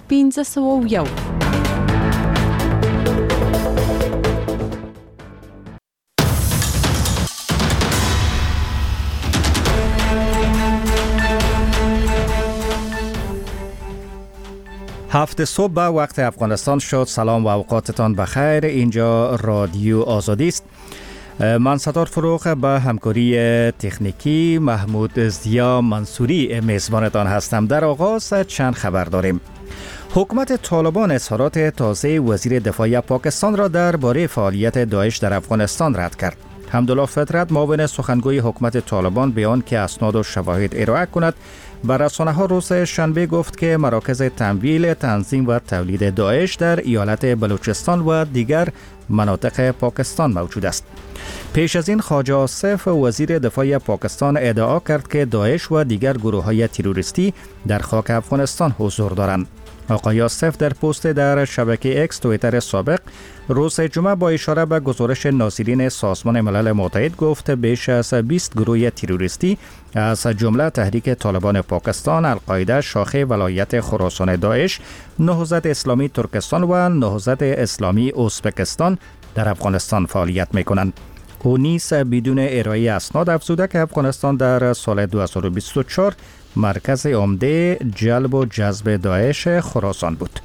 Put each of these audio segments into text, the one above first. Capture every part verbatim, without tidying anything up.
پنځه سوه و یو. هفت صبح به وقت افغانستان شد. سلام و اوقاتتان بخیر. اینجا رادیو آزادی است. من ستار فروغ به همکاری تکنیکی محمود زیا منصوری میزبانتان هستم. در آغاز چند خبر داریم. حکومت طالبان اظهارات تازه وزیر دفاع پاکستان را درباره فعالیت داعش در افغانستان رد کرد. حمدالله فطرت معاون سخنگوی حکومت طالبان بیان که اسناد و شواهد ارائه کند و رسانه‌ها روز شنبه گفت که مراکز تمویل، تنظیم و تولید داعش در ایالت بلوچستان و دیگر مناطق پاکستان موجود است. پیش از این خواجه آصف وزیر دفاع پاکستان ادعا کرد که داعش و دیگر گروه‌های تروریستی در خاک افغانستان حضور دارند. آقای آصف در پست در شبکه اکس توییتر سابق روز جمعه با اشاره به گزارش ناظرین سازمان ملل متحد گفت بیش از بیست گروه تروریستی از جمله تحریک طالبان پاکستان، القاعده، شاخه ولایت خراسان داعش، نهضت اسلامی ترکستان و نهضت اسلامی ازبکستان در افغانستان فعالیت می‌کنند. او نیز بدون ارائه اسناد افزوده که افغانستان در سال دو هزار و بیست و چهار مرکز عمده جلب و جذب داعش خراسان بود.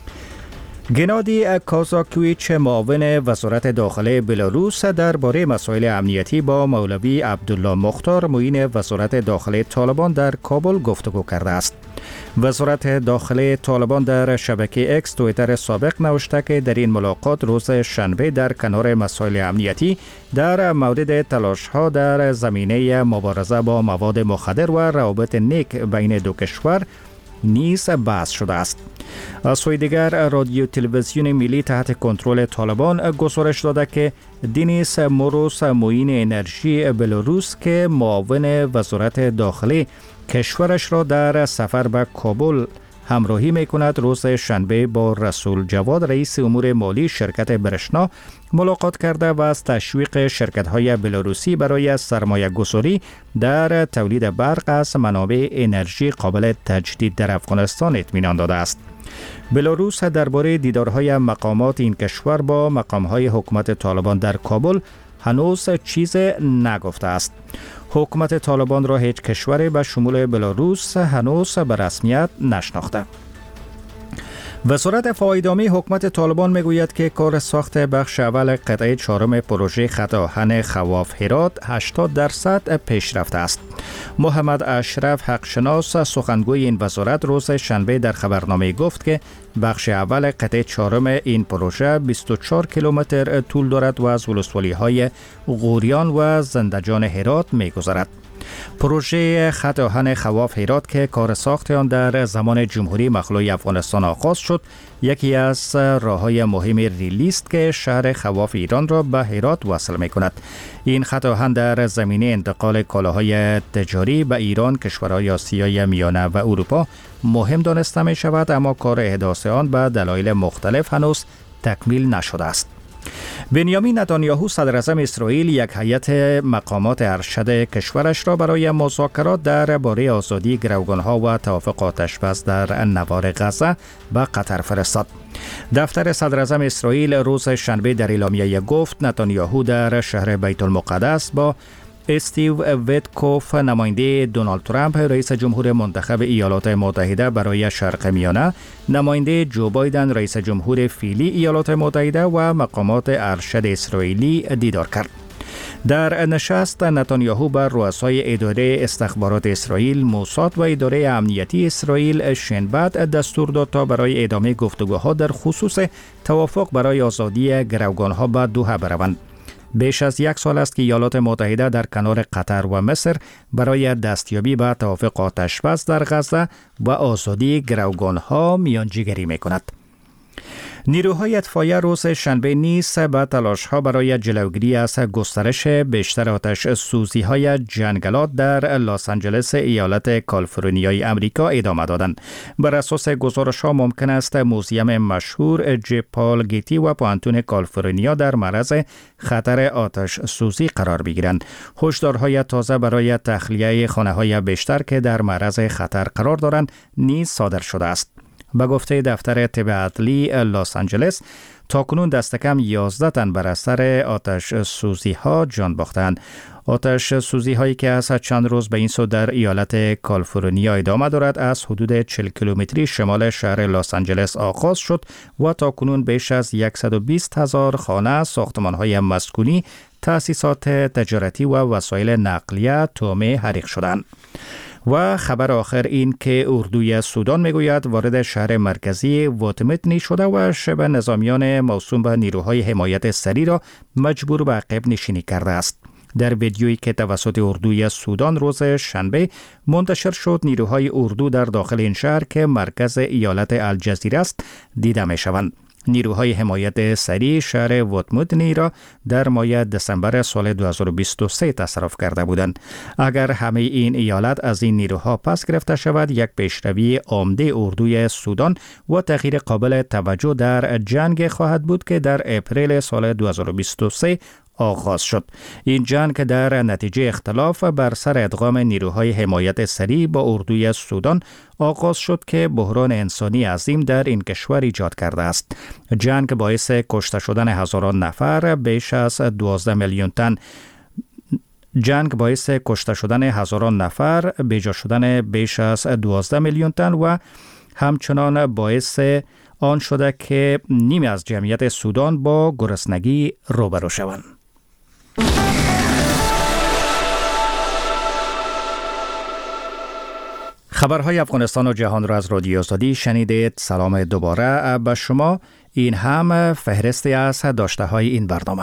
گنادی کازاکویچ معاون وزارت داخله بلاروس درباره مسائل امنیتی با مولوی عبدالله مختار معین وزارت داخله طالبان در کابل گفتگو کرده است. وزارت داخله طالبان در شبکه اکس توییتر سابق نوشته که در این ملاقات روز شنبه در کنار مسائل امنیتی در مورد تلاش‌ها در زمینه مبارزه با مواد مخدر و روابط نیک بین دو کشور نیز بحث شده است. از سوی دیگر رادیو تلویزیون ملی تحت کنترل طالبان گزارش داده که دینیس موروس معین انرژی بلاروس که معاون وزارت داخله کشورش را در سفر به کابل همراهی می کند روز شنبه با رسول جواد رئیس امور مالی شرکت برشنا ملاقات کرده و از تشویق شرکت‌های بلاروسی برای سرمایه گذاری در تولید برق از منابع انرژی قابل تجدید در افغانستان اطمینان داده است. بلاروس درباره دیدارهای مقامات این کشور با مقام‌های حکومت طالبان در کابل هنوز چیز نگفته است. حکومت طالبان را هیچ کشوری به شمول بلاروس هنوز به رسمیت نشناخته. وزارت فایدامی حکومت طالبان میگوید که کار ساخت بخش اول قطعه چهارم پروژه خط آهن خواف هرات هشتاد درصد پیشرفته است. محمد اشرف حقشناس سخنگوی این وزارت روز شنبه در خبرنامه گفت که بخش اول قطعه چهارم این پروژه بیست و چهار کیلومتر طول دارد و از ولسوالی‌های غوریان و زندجان هرات می‌گذرد. پروژه خط آهن خواف هرات که کار ساخت آن در زمان جمهوری مخلوع افغانستان آغاز شد، یکی از راه‌های مهم ریلی است که شهر خواف ایران را به هرات وصل می‌کند. این خط آهن در زمینه انتقال کالاهای تجاری به ایران، کشورهای آسیای میانه و اروپا مهم دانسته می‌شود، اما کار احداث آن به دلایل مختلف هنوز تکمیل نشده است. بنیامین نتانیاهو صدر اعظم اسرائیل یک هیئت مقامات ارشد کشورش را برای مذاکرات درباره آزادی گروگانها و توافق آتشبس در نوار غزه به قطر فرستاد. دفتر صدر اعظم اسرائیل روز شنبه در اعلامیه گفت نتانیاهو در شهر بیت المقدس با استیو ویتکوف نماینده دونالد ترامپ رئیس جمهور منتخب ایالات متحده برای شرق میانه، نماینده جو بایدن رئیس جمهور فعلی ایالات متحده و مقامات ارشد اسرائیلی دیدار کرد. در نشست نتانیاهو بر رؤسای اداره استخبارات اسرائیل، موساد و اداره امنیتی اسرائیل شنبه دستور داد تا برای ادامه گفتگوها در خصوص توافق برای آزادی گروگانها به دوحه بروند. بیش از یک سال است که ایالات متحده در کنار قطر و مصر برای دستیابی به توافق آتشبس در غزه و آزادی گروگانها میانجیگری می‌کند. نیروهای اطفایی روز شنبه نیز به تلاش‌ها برای جلوگیری از گسترش بیشتر آتش سوزی‌های جنگلات در لس آنجلس ایالت کالیفرنیای آمریکا ادامه دادند. بر اساس گزارش‌ها ممکن است موزیم مشهور جی پال گیتی و پانتون کالیفرنیا در معرض خطر آتش سوزی قرار بگیرند. هشدارهای تازه برای تخلیه خانه‌های بیشتر که در معرض خطر قرار دارند نیز صادر شده است. به گفته دفتر طب عدلی لس آنجلس، تاکنون دست کم یازده تن بر اثر آتش سوزی ها جان باختند. آتش سوزی هایی که از چند روز به این سو در ایالت کالیفرنیا ادامه دارد از حدود چهل کیلومتری شمال شهر لس آنجلس آغاز شد و تاکنون بیش از صد و بیست هزار خانه، ساختمان های مسکونی، تأسیسات تجارتی و وسایل نقلیه تومه حریق شدند. و خبر آخر این که اردوی سودان میگوید وارد شهر مرکزی واتمتنی شده و شبه نظامیان موسوم به نیروهای حمایت سری را مجبور به عقب نشینی کرده است. در ویدیویی که توسط اردوی سودان روز شنبه منتشر شد، نیروهای اردو در داخل این شهر که مرکز ایالت الجزیره است دیده می شوند. نیروهای حمایت سریع شهر واتمتنی را در ماه دسامبر سال دو هزار و بیست و سه تصرف کرده بودند. اگر همه این ایالت از این نیروها پس گرفته شود، یک پیشروی عمده اردوی سودان و تغییر قابل توجه در جنگ خواهد بود که در اپریل سال دو هزار و بیست و سه آغاز شد. این جنگ که در نتیجه اختلاف بر سر ادغام نیروهای حمایت سریع با اردوی سودان آغاز شد که بحران انسانی عظیم در این کشور ایجاد کرده است. جنگ باعث کشته شدن هزاران نفر، بیش از دوازده میلیون تن جنگ باعث کشته شدن هزاران نفر، بیجا شدن بیش از دوازده میلیون تن و همچنان باعث آن شده که نیمی از جمعیت سودان با گرسنگی روبرو شوند. خبرهای افغانستان و جهان را از رادیو آزادی شنیدید. سلام دوباره به شما. این هم فهرستی از داشته های این برنامه.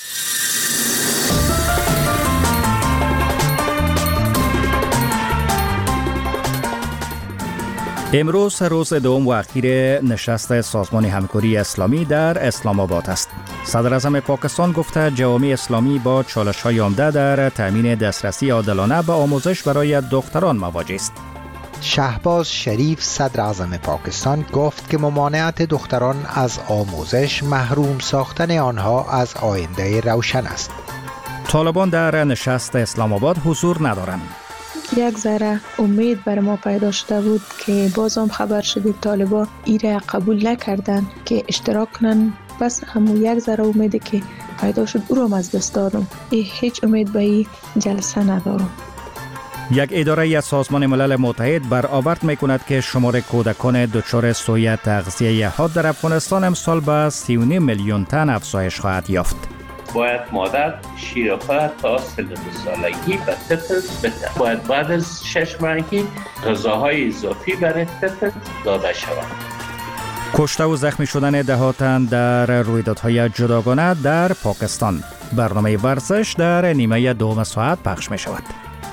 امروز روز دوم و اخیر نشست سازمان همکاری اسلامی در اسلام آباد است. صدر اعظم پاکستان گفته جوامع اسلامی با چالش‌های عمده در تامین دسترسی عادلانه به آموزش برای دختران مواجه است. شهباز شریف صدر اعظم پاکستان گفت که ممانعت دختران از آموزش محروم ساختن آنها از آینده روشن است. طالبان در نشست اسلام آباد حضور ندارند. یک ذره امید بر ما پیدا شده بود که باز هم خبر شدید طالبان ایره قبول نکردن که اشتراک کنن، بس همون یک ذره امیده که پیدا شد او رو از دست دادم. هیچ امید به این جلسه ندارم. یک اداره از سازمان ملل متحد برآورد می‌کند که شمار کودکان دچار سوء تغذیه حاد در افغانستان امسال به سی و نیم میلیون تن افزایش خواهد یافت. باید مادر شیرخواه تا سن دو سالگی به طفل بده. باید بعد از شش ماهگی غذاهای اضافی برای طفل داده شود. کشته و زخمی شدن ده تن در رویدادهای جداگانه در پاکستان. برنامه ورزش در نیمه دوم ساعت پخش می شود.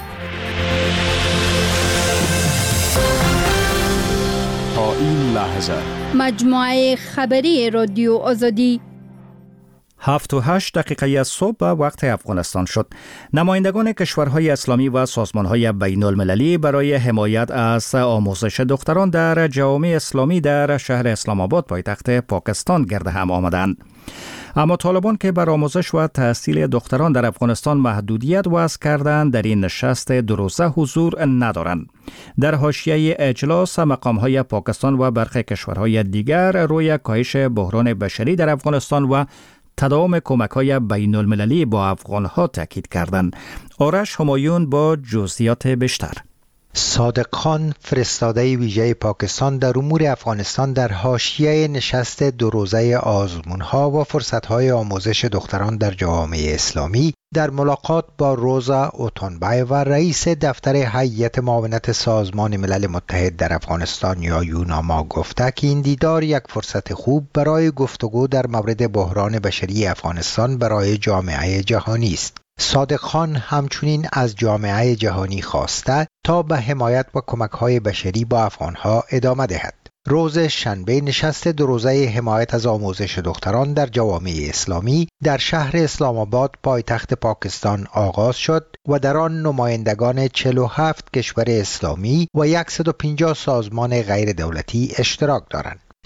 تا این لحظه مجموعه خبری رادیو آزادی هفت و هشت دقیقه از صبح به وقت افغانستان شد. نمایندگان کشورهای اسلامی و سازمانهای بین المللی برای حمایت از آموزش دختران در جوامع اسلامی در شهر اسلام آباد پایتخت پاکستان گرد هم آمدند. اما طالبان که بر آموزش و تحصیل دختران در افغانستان محدودیت وضع کردند، در این نشست دو روزه حضور ندارند. در حاشیه اجلاس مقام‌های پاکستان و برخی کشورهای دیگر روی کاهش بحران بشری در افغانستان و تداوم کمک‌های بین المللی با افغان‌ها تاکید کردند. آرش همایون با جزئیات بیشتر. صادق خان فرستاده ویژه پاکستان در امور افغانستان در حاشیه نشست دو روزه آزمون‌ها و فرصت‌های آموزش دختران در جوامع اسلامی در ملاقات با روزا اوتونبای و رئیس دفتر هیئت معاونت سازمان ملل متحد در افغانستان یا یوناما گفته که این دیدار یک فرصت خوب برای گفتگو در مورد بحران بشری افغانستان برای جامعه جهانی است. صادق خان همچنین از جامعه جهانی خواسته تا به حمایت و کمک‌های بشری با افغان‌ها ادامه دهد. روز شنبه نشست دو روزه حمایت از آموزش دختران در جوامع اسلامی در شهر اسلام آباد پایتخت پاکستان آغاز شد و در آن نمایندگان چهل و هفت کشور اسلامی و صد و پنجاه سازمان غیر دولتی اشتراک دارند.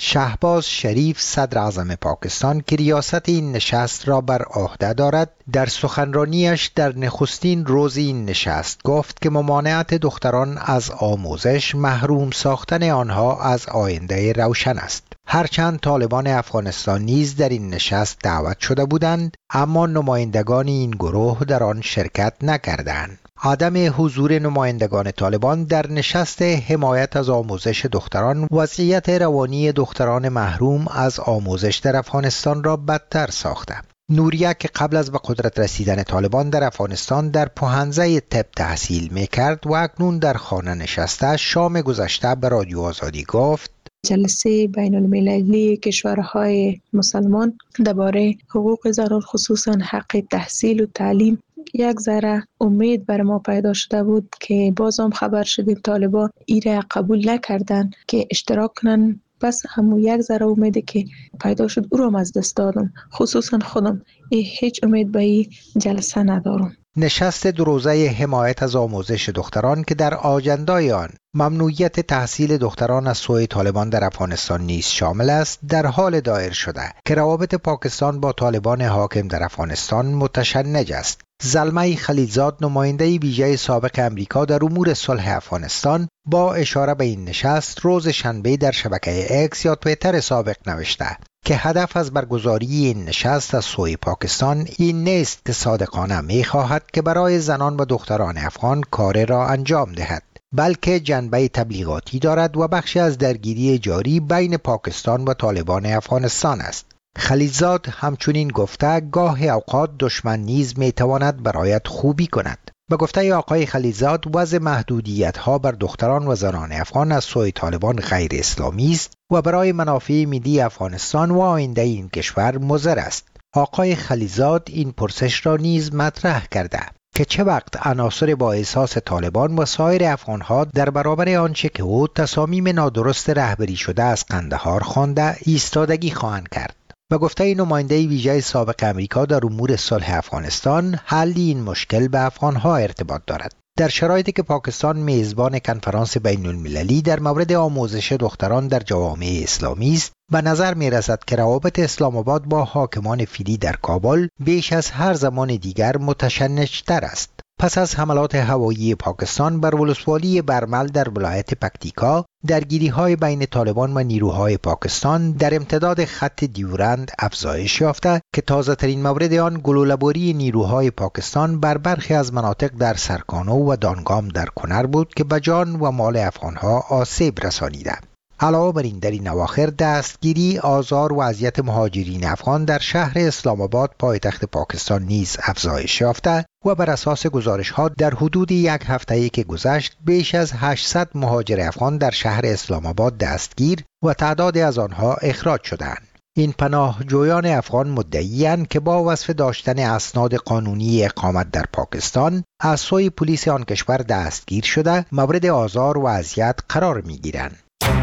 شهباز شریف صدر اعظم پاکستان که ریاست این نشست را بر عهده دارد در سخنرانیش در نخستین روز این نشست گفت که ممانعت دختران از آموزش محروم ساختن آنها از آینده روشن است. هرچند طالبان افغانستان نیز در این نشست دعوت شده بودند اما نمایندگان این گروه در آن شرکت نکردند. عدم حضور نمایندگان طالبان در نشست حمایت از آموزش دختران وضعیت روانی دختران محروم از آموزش در افغانستان را بدتر ساخته. نوریه که قبل از به قدرت رسیدن طالبان در افغانستان در پوهنځی طب تحصیل میکرد و اکنون در خانه نشسته، شام گذشته به رادیو آزادی گفت جلسه بین المللی کشورهای مسلمان درباره حقوق زنان خصوصا حق تحصیل و تعلیم یک ذره امید بر ما پیدا شده بود که باز هم خبر شدیم طالبان ایره قبول نکردن که اشتراک کنن. پس همون یک ذره امیدی که پیدا شد او را از دست دادم. خصوصا خودم هیچ امید به این جلسه ندارم. نشست دو روزه حمایت از آموزش دختران که در آجندای آن ممنوعیت تحصیل دختران از سوی طالبان در افغانستان نیز شامل است، در حال دایر شده که روابط پاکستان با طالبان حاکم در افغانستان متشنج است. زلمه خلیلزاد نماینده ویژه سابق امریکا در امور صلح افغانستان با اشاره به این نشست روز شنبه در شبکه اکس یا توییتر سابق نوشته که هدف از برگزاری این نشست از سوی پاکستان این نیست که صادقانه می خواهد که برای زنان و دختران افغان کار را انجام دهد، بلکه جنبه تبلیغاتی دارد و بخشی از درگیری جاری بین پاکستان و طالبان افغانستان است. خلیلزاد همچنین گفته گاه اوقات دشمن نیز می تواند برایت خوبی کند. به گفته آقای خلیلزاد وضع محدودیت ها بر دختران و زنان افغان از سوی طالبان غیر اسلامی است و برای منافع ملی افغانستان و آینده این کشور مضر است. آقای خلیلزاد این پرسش را نیز مطرح کرده که چه وقت عناصر با احساس طالبان و سایر افغانها در برابر آنچه که او تصامیم نادرست رهبری شده از قندهار خوانده ایستادگی خواهند کرد. و گفته نماینده ویژه سابق امریکا در امور صلح افغانستان حل این مشکل به افغانها ارتباط دارد. در شرایطی که پاکستان میزبان کنفرانس بین المللی در مورد آموزش دختران در جوامع اسلامی است، به نظر می رسد که روابط اسلام آباد با حاکمان فعلی در کابل بیش از هر زمان دیگر متشنج‌تر است. پس از حملات هوایی پاکستان بر ولسوالی برمل در ولایت پکتیکا، درگیری‌های بین طالبان و نیروهای پاکستان در امتداد خط دیورند افزایش یافته که تازه‌ترین مورد آن گلوله‌باری نیروهای پاکستان بر برخی از مناطق در سرکانو و دانگام در کنر بود که به جان و مال افغان‌ها آسیب رسانیده. علاوه بر این در این اواخر دستگیری، آزار و اذیت مهاجرین افغان در شهر اسلام آباد پایتخت پاکستان نیز افزایش یافته و بر اساس گزارش‌ها در حدود یک هفته‌ای که گذشت بیش از هشتصد مهاجر افغان در شهر اسلام آباد دستگیر و تعدادی از آنها اخراج شدند. این پناهجویان افغان مدعی‌اند که با وصف داشتن اسناد قانونی اقامت در پاکستان از سوی پلیس آن کشور دستگیر شده مورد آزار و اذیت قرار می‌گیرند.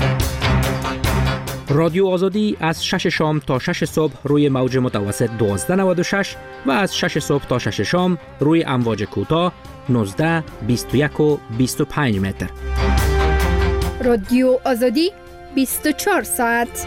رادیو آزادی از شش شام تا شش صبح روی موج متوسط دوازده نود و شش و از شش صبح تا شش شام روی امواج کوتاه نوزده، بیست و یک و بیست و پنج متر. رادیو آزادی بیست و چهار ساعت.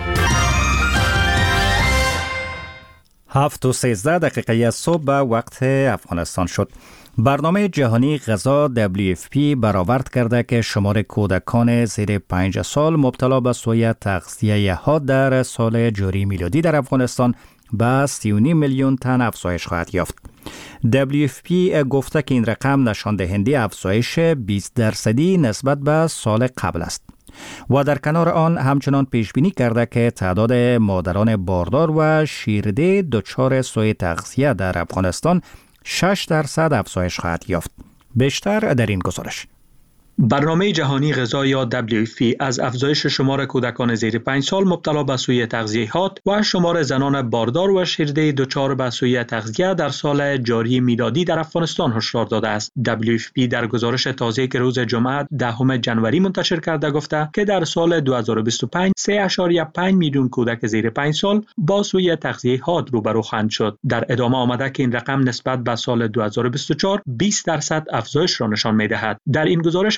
هفت و سیزده دقیقه از صبح به وقت افغانستان شد. برنامه جهانی غذا دبلیو اف پی برآورد کرده که شمار کودکان زیر پنج سال مبتلا به سوء تغذیه ها در سال جاری میلادی در افغانستان به سی و نیم میلیون تن افزایش خواهد یافت. دبلیو اف پی گفته که این رقم نشان دهنده افزایش بیست درصدی نسبت به سال قبل است و در کنار آن همچنان پیش بینی کرده که تعداد مادران باردار و شیرده دچار سوء تغذیه در افغانستان شش درصد افزایش خواهد یافت. بیشتر در این گزارش. برنامه جهانی غذا یا دبلیو اف پی از افزایش شمار کودکان زیر پنج سال مبتلا به سوء تغذیه‌ات و شمار زنان باردار و شیرده دچار به سوء تغذیه در سال جاری میلادی در افغانستان هشدار داده است. دبلیو اف پی در گزارش تازه‌ای که روز جمعه دهم جنوری منتشر کرده گفته که در سال دو هزار و بیست و پنج سه ممیز پنج میلیون کودک زیر پنج سال با سوء تغذیه‌ات روبرو خواهند شد. در ادامه آمده که این رقم نسبت به سال دو هزار و بیست و چهار بیست درصد افزایش را نشان می‌دهد. در این گزارش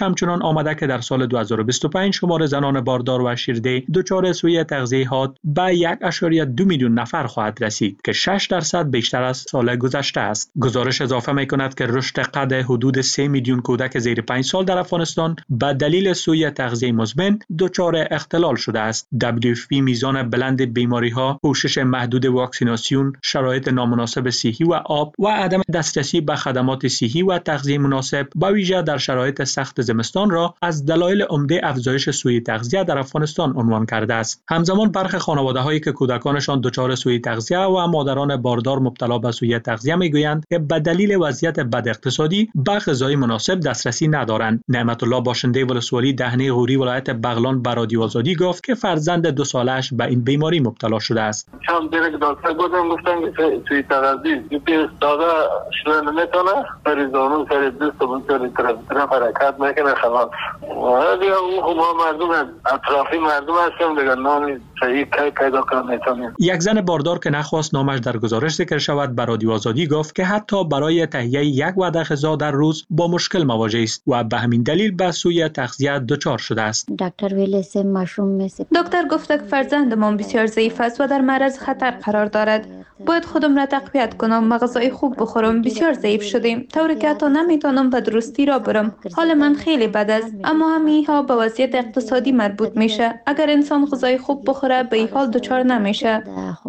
همچنان آمده که در سال دو هزار و بیست و پنج شمار زنان باردار و شیرده دچار سوی تغذیه‌ات به یک و دو میلیون نفر خواهد رسید که شش درصد بیشتر از سال گذشته است. گزارش اضافه می‌کند که رشد قد حدود سه میلیون کودک زیر پنج سال در افغانستان به دلیل سوی تغذیه مزمن دچار اختلال شده است. دبلیو اف پی میزان بلند بیماری‌ها، پوشش محدود واکسیناسیون، شرایط نامناسب صحی و آب و عدم دسترسی به خدمات صحی و تغذیه مناسب به ویژه در شرایط سخت زمستان را از دلایل عمده افزایش سوی تغذیه در افغانستان عنوان کرده است. همزمان برخی خانواده‌هایی که کودکانشان دچار سوی تغذیه و مادران باردار مبتلا به سوی تغذیه میگویند که به دلیل وضعیت بد اقتصادی به غذای مناسب دسترسی ندارند. نعمت الله باشنده ولسوالی دهنه غوری ولایت بغلان به رادیو آزادی گفت که فرزند دو سالش به این بیماری مبتلا شده است. چند دیگه دکتر بودم گفتن که سوی تغذیه بیست داده شده نمیتونه پریزانو سر دست و سر طرف حرکت میکنه خلاص. ولی او ما مردم اطرافی مردم هستیم دیگه نامی صحیح کی پیدا کنم میتونیم. یک زن باردار که نخواست نامش در گزارش ذکر شود به رادیو آزادی گفت که حتی برای تهیه یک وعده غذا در روز با مشکل مواجه است و به همین دلیل به سوی تغذیه دچار شده است. دکتر ویلیس مشروم میسه. دکتر گفت که فرزندمان بسیار ضعیف است و در معرض خطر قرار دارد. باید خودم را تقویت کنم و غذای خوب بخورم. بسیار ضعیف شدیم طوری که حتی نمیتونم به درستی را برم. حال من خیلی بد است، اما همین ها به وضعیت اقتصادی مربوط میشه. اگر انسان غذای خوب بخوره به این حال دچار نمیشه.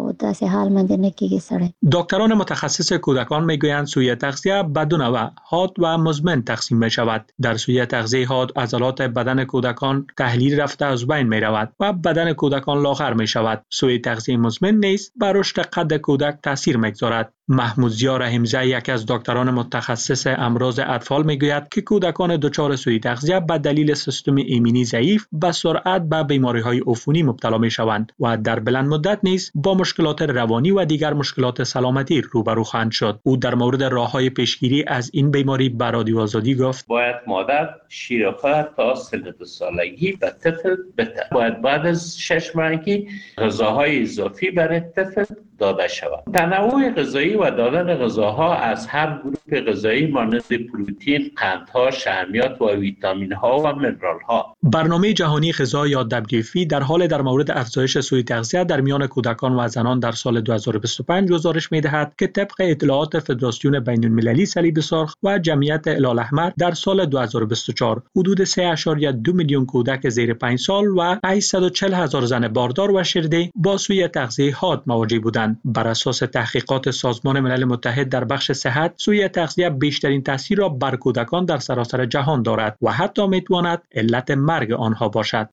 دکتران متخصص کودکان میگویند سوی تغذیه به دو نوع حاد و مزمن تقسیم می شود. در سوی تغذیه حاد عضلات بدن کودکان تحلیل رفته از بین می رود و بدن کودکان لاغر می شود. سوی تغذیه مزمن نیز بر رشد قد کودک تاثیر میگذارد. محمود ضیا رحیمزاده یکی از دکتران متخصص امراض اطفال میگوید که کودکان دچار سوی تغذیه به دلیل سیستم ایمنی ضعیف به سرعت به بیماری‌های عفونی مبتلا میشوند و در بلند مدت نیز با مشکلات روانی و دیگر مشکلات سلامتی روبرو خواهند شد. او در مورد راه‌های پیشگیری از این بیماری به رادیو آزادی گفت: باید مادر شیر خود تا سن دو سالگی به طفل بده. باید بعد از شش ماهگی غذاهای اضافی برای طفل داده شود. تنوع غذایی و دادن غذاها از هر گروه غذایی مانند پروتئین، قندها، شحمیات و ویتامین ها و منرال ها. برنامه جهانی غذا یا دبلیو اف پی در حال در مورد افزایش سوی تغذیه در میان کودکان و زنان در سال دو هزار و بیست و پنج گزارش می‌دهد که طبق اطلاعات فدراسیون بین‌المللی صلیب سرخ و جمعیت هلال احمر در سال دو هزار و بیست و چهار حدود سه و دو میلیون کودک زیر پنج سال و هشتصد و چهل هزار زن باردار و شیرده با سوی تغذیه حاد مواجه بودند. بر اساس تحقیقات سازمان ملل متحد در بخش صحت، سوی تغذیه بیشترین تاثیر را بر کودکان در سراسر جهان دارد و حتی میتواند علت مرگ آنها باشد.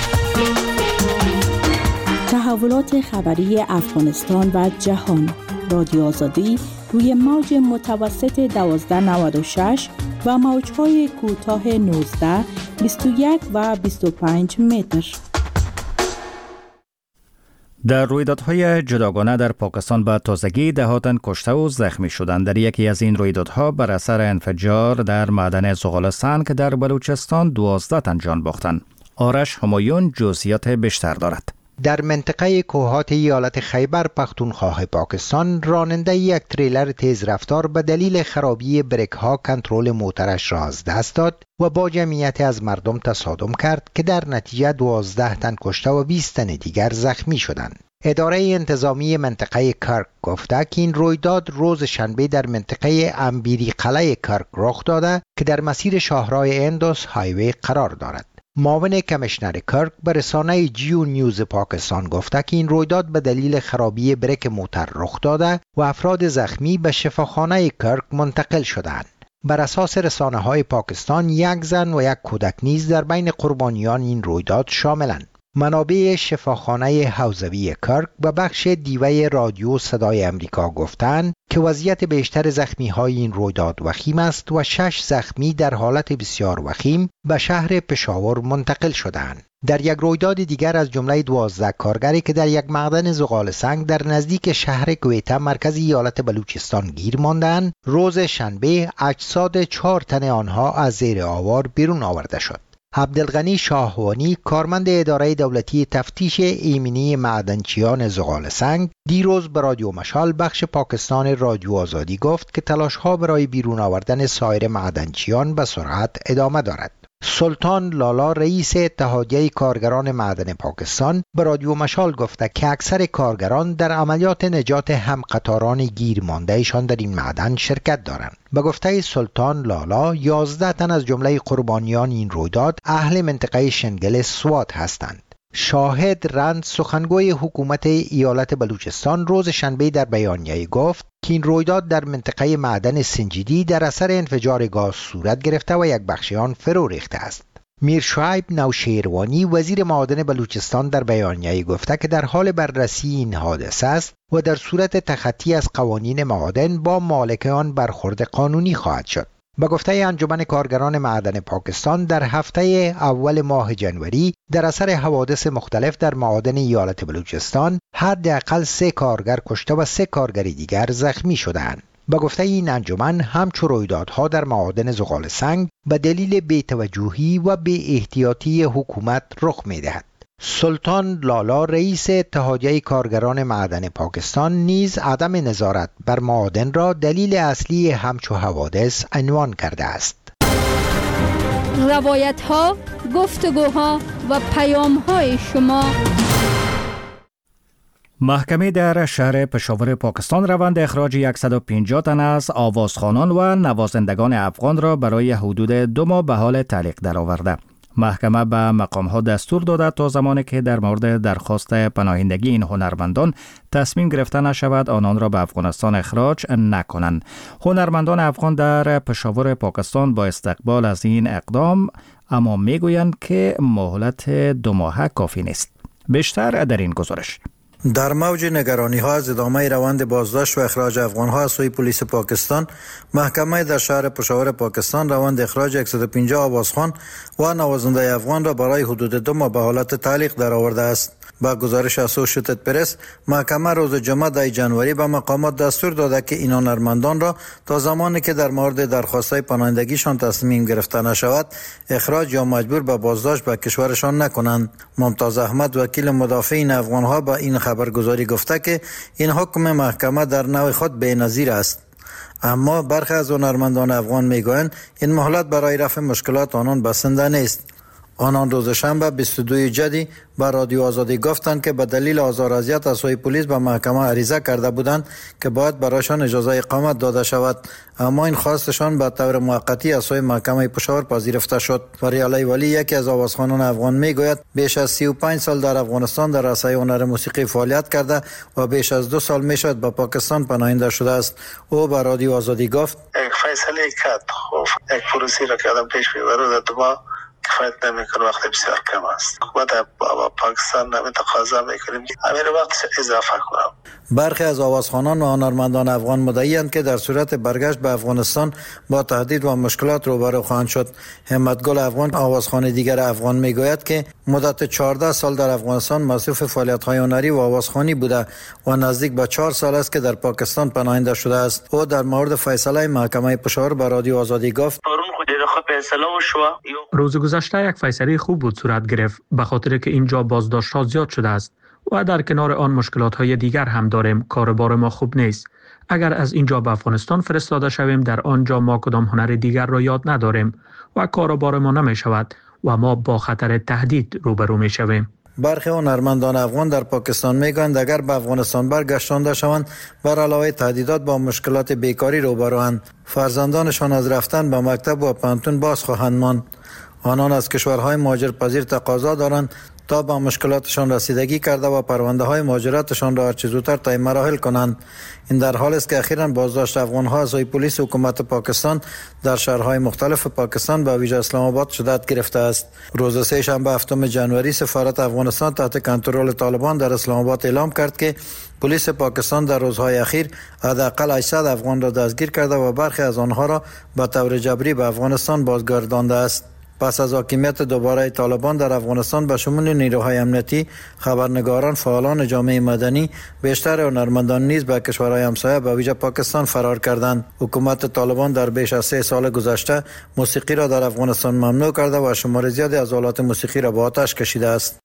تحولات خبری افغانستان و جهان. رادیو آزادی روی موج متوسط دوازده نود و شش و موج‌های کوتاه نوزده، بیست و یک و بیست و پنج متر. در رویدادهای جداگانه در پاکستان به تازگی دهاتن کشته و زخمی شدند. در یکی از این رویدادها بر اثر انفجار در معدن زغال سنگ در بلوچستان دوازده تن جان باختند. آرش همایون جزئیات بیشتر دارد. در منطقه کوهات ایالت خیبر پختونخوا پاکستان راننده یک تریلر تیز رفتار به دلیل خرابی بریک ها کنترل موترش را از دست داد و با جمعیت از مردم تصادم کرد که در نتیجه دوازده تن کشته و بیست تن دیگر زخمی شدند. اداره انتظامی منطقه کرک گفته که این رویداد روز شنبه در منطقه امبیری قلعه کرک رخ داده که در مسیر شاهراه اندوس هایوی قرار دارد. معاون کمیشنر کرک به رسانه جیو نیوز پاکستان گفته که این رویداد به دلیل خرابی بریک موتر رخ داده و افراد زخمی به شفاخانه کرک منتقل شدند. بر اساس رسانه های پاکستان یک زن و یک کودک نیز در بین قربانیان این رویداد شاملند. منابع شفاخانه حوزوی کرک به بخش دیوه رادیو صدای امریکا گفتند که وضعیت بیشتر زخمی های این رویداد وخیم است و شش زخمی در حالت بسیار وخیم به شهر پشاور منتقل شدند. در یک رویداد دیگر از جمله دوازده کارگری که در یک معدن زغال سنگ در نزدیک شهر کویته مرکز ایالت بلوچستان گیر ماندند، روز شنبه اجساد چهار تن آنها از زیر آوار بیرون آورده شد. عبدالغنی شاهوانی کارمند اداره دولتی تفتیش ایمنی معدنچیان زغال سنگ دیروز به رادیو مشال بخش پاکستان رادیو آزادی گفت که تلاش‌ها برای بیرون آوردن سایر معدنچیان به سرعت ادامه دارد. سلطان لالا رئیس اتحادیه کارگران معدن پاکستان به رادیو مشال گفته که اکثر کارگران در عملیات نجات همقطاران گیر ماندهشان در این معدن شرکت دارند. به گفته سلطان لالا یازده تن از جمله قربانیان این رویداد اهل منطقه شنگل سوات هستند. شاهد رند سخنگوی حکومت ایالت بلوچستان روز شنبه در بیانیه گفت که این رویداد در منطقه معدن سنجیدی در اثر انفجار گاز صورت گرفته و یک بخش آن فرو ریخته است. میر شعیب نوشیروانی وزیر معادن بلوچستان در بیانیه گفته که در حال بررسی این حادثه است و در صورت تخطی از قوانین معادن با مالک آن برخورد قانونی خواهد شد. به گفته انجمن کارگران معدن پاکستان در هفته اول ماه جنوری در اثر حوادث مختلف در معادن ایالت بلوچستان حداقل سه کارگر کشته و سه کارگر دیگر زخمی شدند. به گفته این انجمن همچون رویدادها در معادن زغال سنگ به دلیل بی‌توجهی و بی احتیاطی حکومت رخ می‌دهد. سلطان لالا رئیس اتحادیه کارگران معدن پاکستان نیز عدم نظارت بر معادن را دلیل اصلی همچو حوادث عنوان کرده است. روایت ها، گفتگوها و پیام های شما. محکمه در شهر پشاور پاکستان روند اخراج صد و پنجاه تن از آوازخوانان و نوازندگان افغان را برای حدود دو ماه به حال تعلیق درآورده. محکمه به مقام‌ها دستور داده تا زمانی که در مورد درخواست پناهندگی این هنرمندان تصمیم گرفته نشود آنان را به افغانستان اخراج نکنند. هنرمندان افغان در پشاور پاکستان با استقبال از این اقدام اما میگویند که مهلت دو ماه کافی نیست. بیشتر در این گزارش. در موج نگرانی ها از ادامه روند بازداشت و اخراج افغان ها از سوی پلیس پاکستان، محکمه در شهر پشاور پاکستان روند اخراج صد و پنجاه آوازخوان و نوازنده افغان را برای حدود دو ماه به حالت تعلیق درآورده است. با گزارش اسوشیتد پرس، محکمه روز جمعه ده جنوری به مقامات دستور داده که این هنرمندان را تا زمانی که در مورد درخواست‌های پناهندگیشان تصمیم گرفته نشود اخراج یا مجبور به بازداشت به کشورشان نکنند. ممتاز احمد وکیل مدافعین افغان‌ها به این خبرگزاری گفته که این حکم محکمه در نوع خود بی‌نظیر است. اما برخی از هنرمندان افغان میگویند این مهلت برای رفع مشکلات آنان بسنده نیست. آنان روز شنبه بیست و دوم جدی به رادیو آزادی گفتند که به دلیل آزار و اذیت از سوی پلیس به محکمه عریضه کرده بودند که باید برایشان اجازه اقامت داده شود، اما این خواستشان به طور موقتی از سوی محکمه پشاور پذیرفته شد. فریعلی ولی یکی از آوازخوانان افغان میگوید بیش از سی و پنج سال در افغانستان در عرصه هنر موسیقی فعالیت کرده و بیش از دو سال میشد به پاکستان پناهنده شده است. او به رادیو آزادی گفت یک فیصله کرد، خب یک پروسی را که آدم پیش میبره در دو کفایت نمیکنه، وقت بسیار کم است. حکومت پاکستان نمی تقاضا میکنیم همین وقت اضافه کنم. برخی از آوازخوانان و هنرمندان افغان مدعی‌اند که در صورت برگشت به افغانستان با تهدید و مشکلات روبرو خواهند شد. همتگل افغان، آوازخوان دیگر افغان، میگوید که مدت چهارده سال در افغانستان مصروف فعالیت‌های هنری و آوازخوانی بوده و نزدیک به چهار سال است که در پاکستان پناهنده شده است. او در مورد فیصله محکمه پشاور به رادیو آزادی گفت: روز گذشته یک فیصله خوب بود صورت گرفت، به خاطر که اینجا بازداشت ها زیاد شده است و در کنار آن مشکلات های دیگر هم داریم. کاربار ما خوب نیست. اگر از اینجا به افغانستان فرستاده شویم در آنجا ما کدام هنر دیگر را یاد نداریم و کاربار ما نمی شود و ما با خطر تهدید روبرو می شویم. برخی هنرمندان افغان در پاکستان میگویند اگر به افغانستان برگشتانده شوند بر علاوه تهدیدات با مشکلات بیکاری روبروند. فرزندانشان از رفتن به مکتب و پانتون باز خواهند ماند. آنان از کشورهای مهاجرپذیر تقاضا دارند تا با مشکلاتشان رسیدگی کرده و پرونده های مهاجرتشان را هر چه زودتر طی مراحل کنند. این در حالی است که اخیراً بازداشت افغان‌ها از سوی پلیس حکومت پاکستان در شهرهای مختلف پاکستان به ویژه اسلام آباد شدت گرفته است. روز سه شنبه هفتم جنوری سفارت افغانستان تحت کنترل طالبان در اسلام آباد اعلام کرد که پلیس پاکستان در روزهای اخیر حداقل هشتصد افغان را دستگیر کرده و برخی از آنها را به طور جبری به افغانستان بازگردانده است. پس از حاکمیت دوباره طالبان در افغانستان به شمول نیروهای امنیتی، خبرنگاران، فعالان جامعه مدنی، بیشتر هنرمندان نیز به کشورهای همسایه به ویژه پاکستان فرار کردند. حکومت طالبان در بیش از سه سال گذشته موسیقی را در افغانستان ممنوع کرده و شمار زیادی از آلات موسیقی را به آتش کشیده است.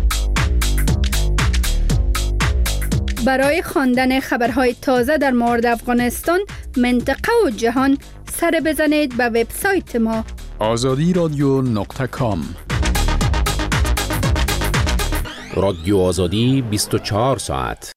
برای خواندن خبرهای تازه در مورد افغانستان، منطقه و جهان سر بزنید به وبسایت ما آزادی رادیو نقطه کام. رادیو آزادی بیست و چهار ساعت.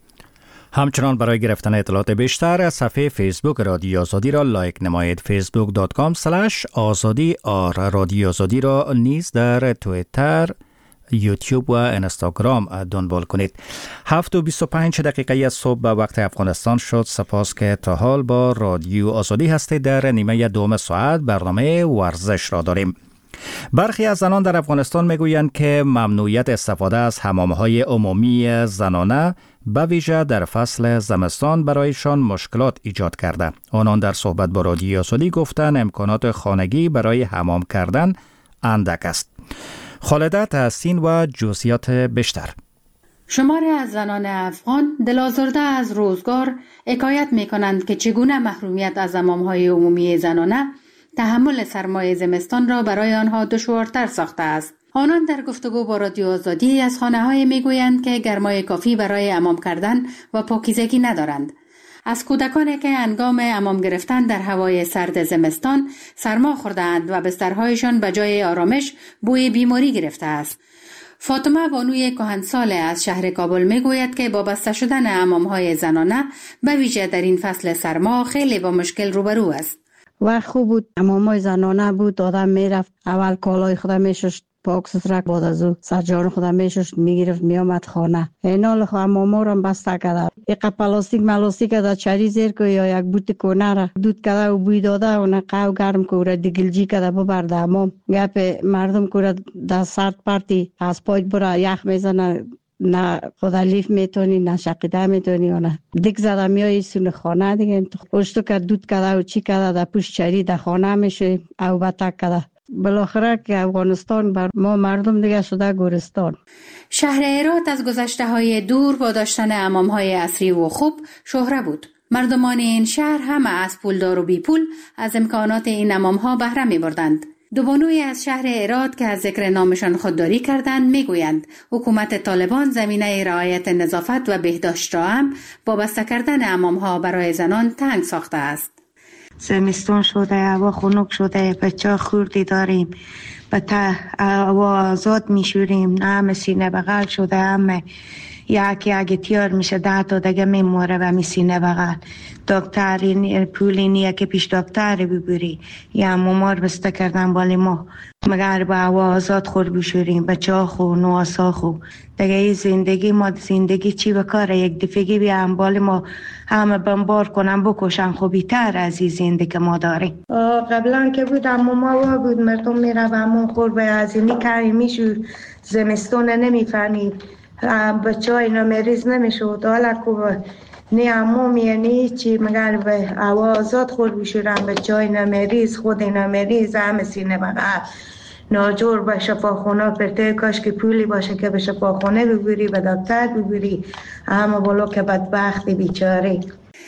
همچنان برای گرفتن اطلاعات بیشتر صفحه فیسبوک رادیو آزادی را لایک نمایید. فیسبوک دات کام سلش آزادی آر. رادیو آزادی را نیز در تویتر، یوتیوب و اینستاگرام دنبال کنید. هفت و بیست و پنج دقیقه از صبح به وقت افغانستان شد. سپاس که تا حال با رادیو آزادی هستید. در نیمه دوم ساعت برنامه ورزش را داریم. برخی از زنان در افغانستان میگویند که ممنوعیت استفاده از حمام‌های عمومی زنانه به ویژه در فصل زمستان برایشان مشکلات ایجاد کرده. آنان در صحبت با رادیو آزادی گفتند امکانات خانگی برای حمام کردن اندک است. خالده تحسین و جزئیات بیشتر. شماری از زنان افغان دل‌آزرده از روزگار حکایت می‌کنند که چگونه محرومیت از حمام‌های عمومی زنانه تحمل سرمای زمستان را برای آنها دشوارتر ساخته است. آنان در گفتگو با رادیو آزادی از خانه‌های میگویند که گرمای کافی برای حمام کردن و پاکیزگی ندارند. از کودکانی که هنگام حمام گرفتن در هوای سرد زمستان سرما خورده‌اند و بسترهایشان به جای آرامش بوی بیماری گرفته است. فاطمه بانوی کهنساله از شهر کابل میگوید که با بسته شدن حمام‌های زنانه به ویژه در این فصل سرما خیلی با مشکل روبرو است. وقت خوب بود، حمام‌های زنانه بود، آدم میرفت اول کالای خودم میشست پاک سترک، بعد از او سرجان خودم میشست میگرفت میامد خانه. اینال حماما رو بسته کرده، یک پلاستیک ملاستیک در چری زیر که یا یک بوت کنه را دود کرده و بوی داده و نه قو گرم که را دیگلجی کرده ببرده حمام. گپ مردم که در سرد پرتی از پای برا یخ میزنه، نه خدا لیف میتونی نه شقیده میتونی و نه دیگ زده میایی سون خانه دیگه پشتو که دود کرده و چی کرده در پوش چری در خانه میشه او بتک کرده. بالاخره که افغانستان بر ما مردم دیگه شده گورستان. شهر هرات از گذشته های دور با داشتن حمام های عصری و خوب شهره بود. مردمان این شهر همه از پولدار و بی پول از امکانات این حمام ها بهره می بردند. دو بانوی از شهر هرات که از ذکر نامشان خودداری کردند میگویند حکومت طالبان زمینه رعایت نظافت و بهداشت را هم با بسته کردن حمام‌ها برای زنان تنگ ساخته است. زمستان شده، هوا خنک شده، بچه خوردی داریم، بتا هوا آزاد میشوریم، نه همه سینه بغل شده، همه یکی اگه تیار میشه ده تا دیگه میموره و می سینه بغل. دکتری پولی نیه که پیش دکتری ببری یا ممار بسته کردن بالی ما مگر با هوا آزاد خور بشوریم بچه ها خو نواسا خو دیگه ای زندگی ما زندگی چی بکاره یک دفعه بیان بالی ما همه بمبار کنن بکشن خو بیتر از این زندگی ما داریم. قبلا که بود اما ما بود مردم میره و همون خور به از اینی کاری میشور زمستون نمیفهمید بچه های نمریز نمیشود حالا که نه عمومی نه چی مگر به هوا آزاد خود بشورن بچه های نمریز خود نمریز همه سینه بغل ناجور به شفاخونه پرته کاش که پولی باشه که به شفاخونه ببری به دکتر ببری همه بلو که بدبختی بیچاره.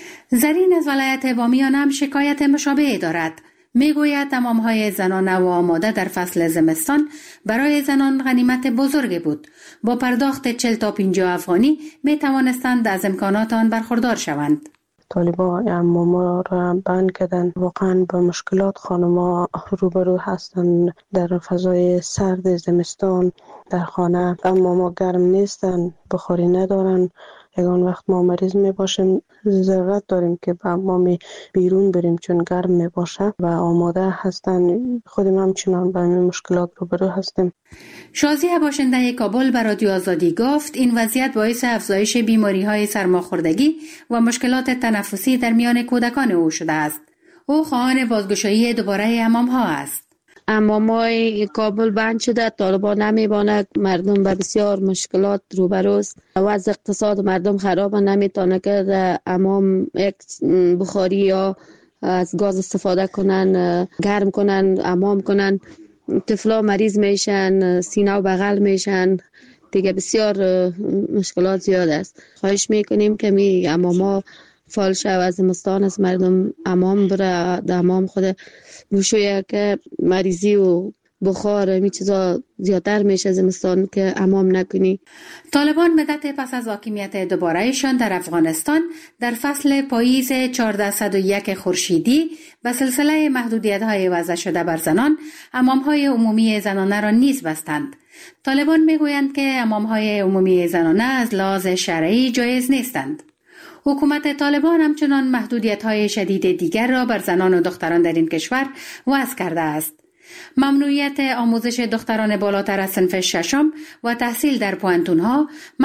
زرین از ولایت بامیان هم شکایت مشابه دارد. میگوید حمام‌های زنانه و آماده در فصل زمستان برای زنان غنیمت بزرگی بود. با پرداخت چهل تا پنجاه افغانی می توانستند از امکانات آن برخوردار شوند. طالبان حماما را بند کردن. واقعا با مشکلات خانم‌ها روبرو هستند در فضای سرد زمستان در خانه. حماما گرم نیستن، بخاری ندارن. یگان وقت ما مریض می باشیم ضرورت داریم که به حمام بیرون بریم چون گرم می باشه و آماده هستن. خودم همچنان با این مشکلات روبرو هستیم. شازیه باشنده کابل به رادیو آزادی گفت این وضعیت باعث افزایش بیماری های سرماخوردگی و مشکلات تنفسی در میان کودکان او شده است. او خواهان بازگشایی دوباره حمام ها است. حمام‌های کابل بند شده، طالبان نمی‌باند، مردم به بسیار مشکلات روبروست. وضع اقتصاد مردم خراب، نمیتونه که حمام یک بخاری یا از گاز استفاده کنن، گرم کنن، حمام کنن. طفلا مریض میشن، سینه و بغل میشن، دیگه بسیار مشکلات زیاد است. خواهش میکنیم که می حماما فعال شود، از زمستان از مردم حمام بره، حمام خود بشویه که مریضی و بخار می چیزا زیادتر میشه زمستان که حمام نکنی. طالبان مدت پس از حاکمیت دوبارهشان در افغانستان در فصل پاییز چهارصد و یک خورشیدی به سلسله محدودیت‌های وضع شده بر زنان حمام‌های عمومی زنانه را نیز بستند. طالبان میگویند که حمام‌های عمومی زنانه از لحاظ شرعی جایز نیستند. حکومت طالبان همچنان محدودیت‌های شدید دیگر را بر زنان و دختران در این کشور وضع کرده است. ممنوعیت آموزش دختران بالاتر از صنف ششم و تحصیل در پوانتون‌ها،